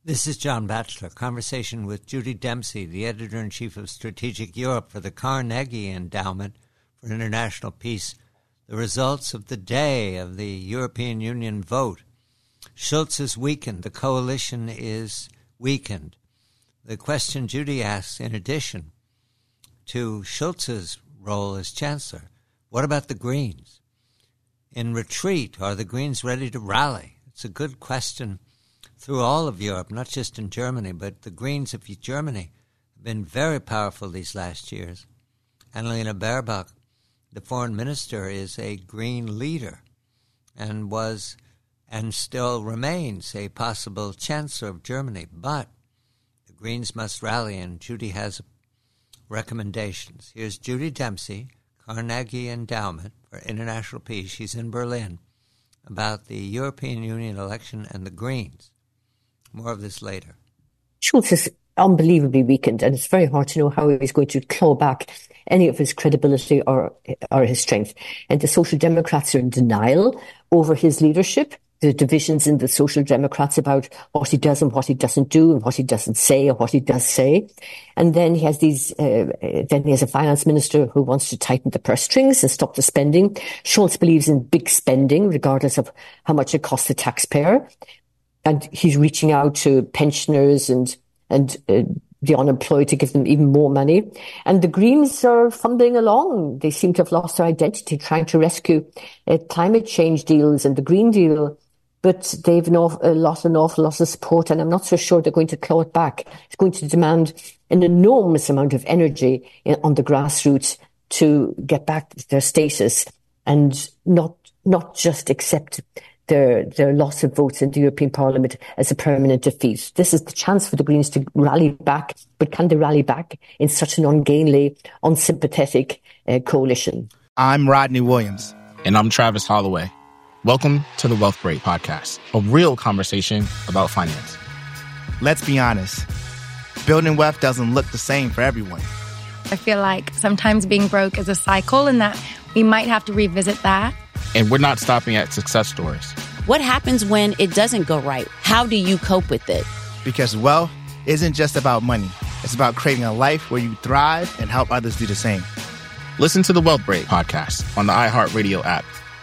This is John Batchelor, conversation with Judy Dempsey, the editor-in-chief of Strategic Europe for the Carnegie Endowment for International Peace. The results of the day of the European Union vote. Schulz is weakened. The coalition is weakened. The question Judy asks, in addition to Schulz's role as Chancellor, what about the Greens? In retreat, are the Greens ready to rally? It's a good question through all of Europe, not just in Germany, but the Greens of Germany have been very powerful these last years. Annalena Baerbock, the foreign minister, is a Green leader and was and still remains a possible chancellor of Germany. But the Greens must rally, and Judy has recommendations. Here's Judy Dempsey, Carnegie Endowment for International Peace. She's in Berlin, about the European Union election and the Greens. More of this later. Schulz is unbelievably weakened, and it's very hard to know how he's going to claw back any of his credibility or his strength. And the Social Democrats are in denial over his leadership. The divisions in the Social Democrats about what he does and what he doesn't do, and what he doesn't say or what he does say. And then he has then he has a finance minister who wants to tighten the purse strings and stop the spending. Schulz believes in big spending, regardless of how much it costs the taxpayer. And he's reaching out to pensioners and the unemployed to give them even more money. And the Greens are fumbling along. They seem to have lost their identity, trying to rescue climate change deals and the Green Deal. But they've lost an awful lot of support, and I'm not so sure they're going to claw it back. It's going to demand an enormous amount of energy on the grassroots to get back their status and not just accept their loss of votes in the European Parliament as a permanent defeat. This is the chance for the Greens to rally back, but can they rally back in such an ungainly, unsympathetic coalition? I'm Rodney Williams. And I'm Travis Holloway. Welcome to the Wealth Break Podcast, a real conversation about finance. Let's be honest. Building wealth doesn't look the same for everyone. I feel like sometimes being broke is a cycle and that we might have to revisit that. And we're not stopping at success stories. What happens when it doesn't go right? How do you cope with it? Because wealth isn't just about money. It's about creating a life where you thrive and help others do the same. Listen to the Wealth Break Podcast on the iHeartRadio app.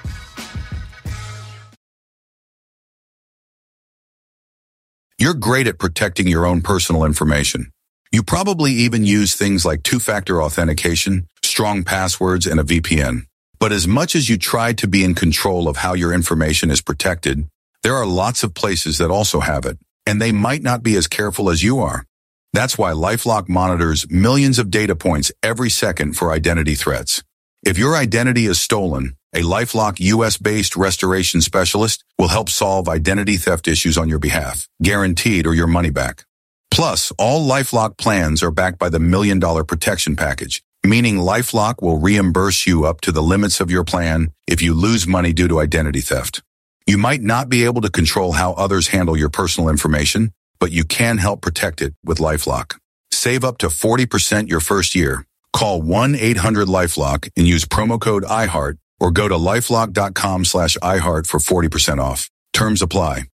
You're great at protecting your own personal information. You probably even use things like two-factor authentication, strong passwords, and a VPN. But as much as you try to be in control of how your information is protected, there are lots of places that also have it, and they might not be as careful as you are. That's why LifeLock monitors millions of data points every second for identity threats. If your identity is stolen, a LifeLock US-based restoration specialist will help solve identity theft issues on your behalf, guaranteed or your money back. Plus, all LifeLock plans are backed by the $1 Million Protection Package, meaning LifeLock will reimburse you up to the limits of your plan if you lose money due to identity theft. You might not be able to control how others handle your personal information, but you can help protect it with LifeLock. Save up to 40% your first year. Call 1-800-LifeLock and use promo code iHeart or go to LifeLock.com/iHeart for 40% off. Terms apply.